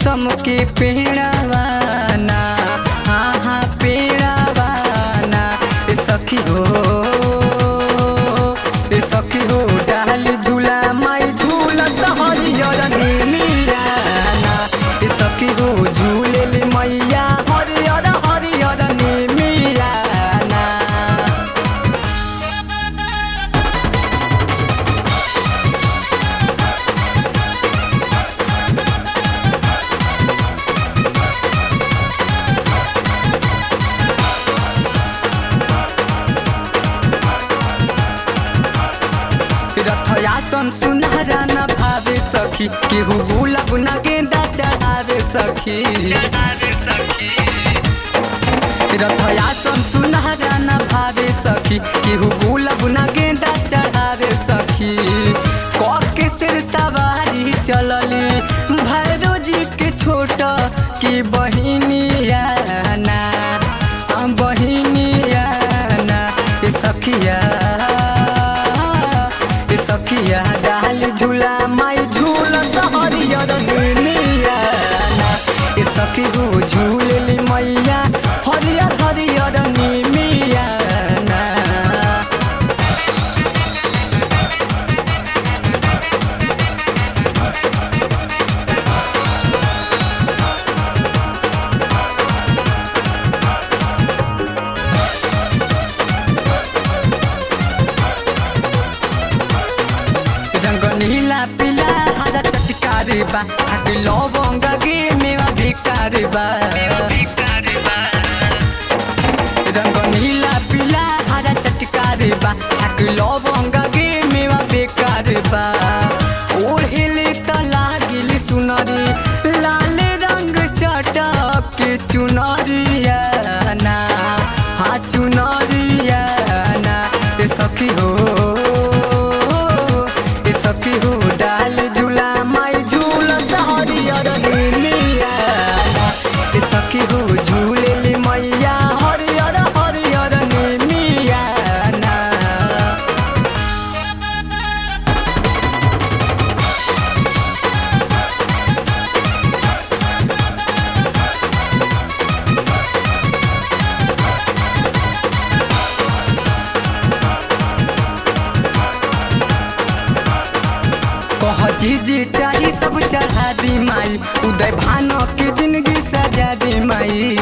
शीशम के पेड़वाना, हाँ हाँ पेड़वाना। ए सखी हो डाल झूला माई झूलत हरियर नीमियाना। ए सखी हो झूले ले मैया हरियर हरियर नीमियाना। रथयासन सुनहरा न भावे सखी, केहू गुलाब न गेंदा चढ़ावे सखी। रथयासन सुनहरा न भावे सखी, केहू गुलाब न गेंदा चढ़ावे सखी। कह के सिर सवारी चलली भैरो जी के छोट की बहिनिया ना, बहिनिया ना। ए सखिया डाल झूला माई झूलत हरियर नीमियाना। ए सखी हो झूले ली मैया हरियर हरियर नीमियाना। नीला पीला हरा चटकारे बा, छाती लवंग गे मेवा भिकारे बा। रंग नीला पीला हरा चटकारे बा, छाती लवंग गे मेवा भिकारे बा। ओढ़ेले त लागिली सुनरी लाल रंग चटक के चुनरिया ना, हाँ चुनरिया ना। ए सखी हो डाल झूला माई झूलत हरियर नीमियाना। ए सखी हो झूले ली मैया हरियर हरियर नीमियाना। कह जी चाही सब चढ़ा दी माई, उदय भानो के जिंदगी सजा दी माई।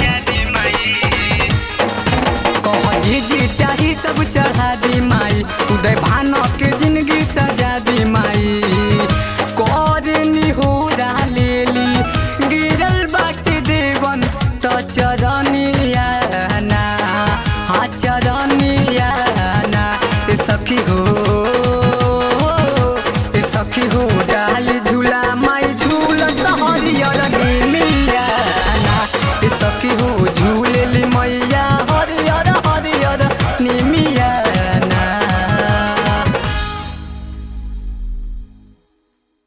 कह जी चाही सब चढ़ा दी माई, उदय भानो के जिंदगी सजा दी माई। करनी हो लेली गिरल बाटे देवन त चरनिया ना, हाँ चरनिया ना। ए सखी हो डाल